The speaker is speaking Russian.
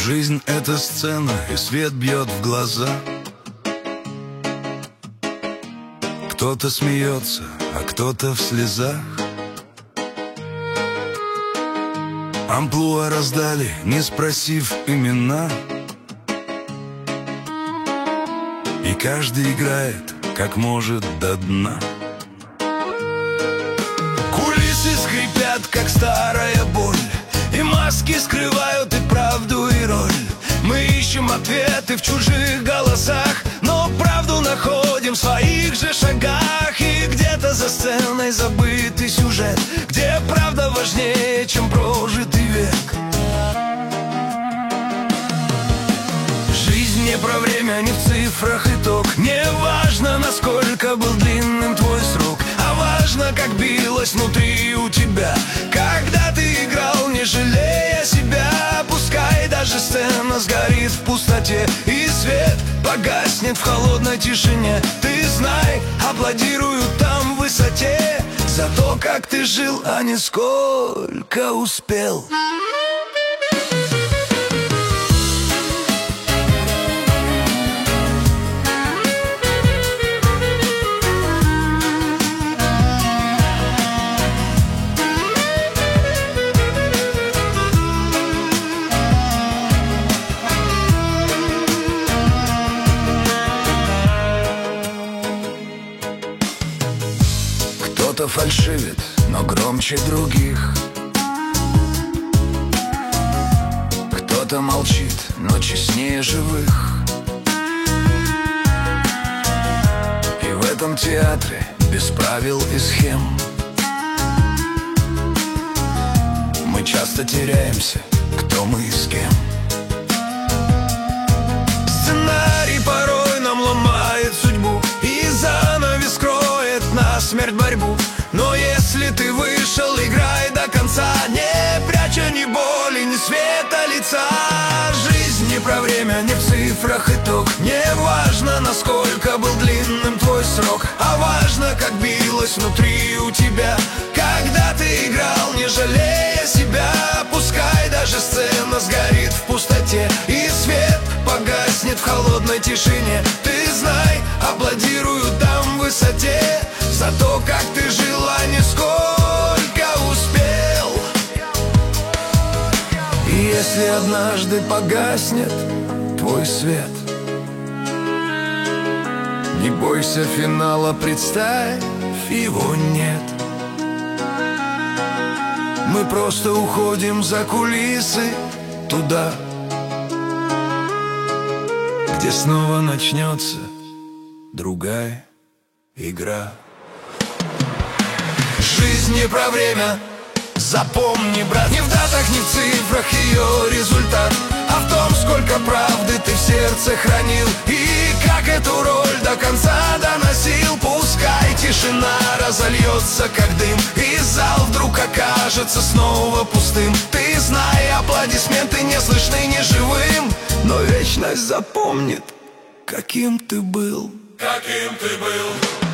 Жизнь — это сцена, и свет бьет в глаза. Кто-то смеется, а кто-то в слезах. Амплуа раздали, не спросив имена. И каждый играет, как может, до дна. Кулисы скрипят, как старая боль, и маски скрывают и правду, и роль. Мы ищем ответы в чужих голосах, но правду находим в своих же шагах. И где-то за сценой забытый сюжет, где правда важнее, чем прожитый век. Жизнь не про время, не в цифрах итог. Не важно, насколько был длинным твой срок, а важно, как билось внутри у тебя, когда ты играл, не жалея себя. Пускай даже сцена сгорит в пустоте, и свет погаснет в холодной тишине. Ты знай, аплодируют там в высоте за то, как ты жил, а не сколько успел. Кто-то фальшивит, но громче других. Кто-то молчит, но честнее живых. И в этом театре без правил и схем мы часто теряемся, кто мы и с кем. Сценарий порой нам ломает судьбу, и занавес скроет насмерть борьбу. Но если ты вышел, играй до конца, не пряча ни боли, ни света лица. Жизнь не про время, не в цифрах итог. Не важно, насколько был длинным твой срок, а важно, как билось внутри у тебя, когда ты играл, не жалея себя. Пускай даже сцена сгорит в пустоте, и свет погаснет в холодной тишине. Ты знай, аплодируют там в высоте за то, как ты жил, а не сколько успел. И если однажды погаснет твой свет, не бойся финала, представь, его нет. Мы просто уходим за кулисы туда, где снова начнется другая игра. Жизнь не про время, запомни, брат. Не в датах, не в цифрах ее результат, а в том, сколько правды ты в сердце хранил, и как эту роль до конца доносил. Пускай тишина разольется, как дым, и зал вдруг окажется снова пустым. Ты знай, аплодисменты не слышны ни живым, но вечность запомнит, каким ты был. Каким ты был.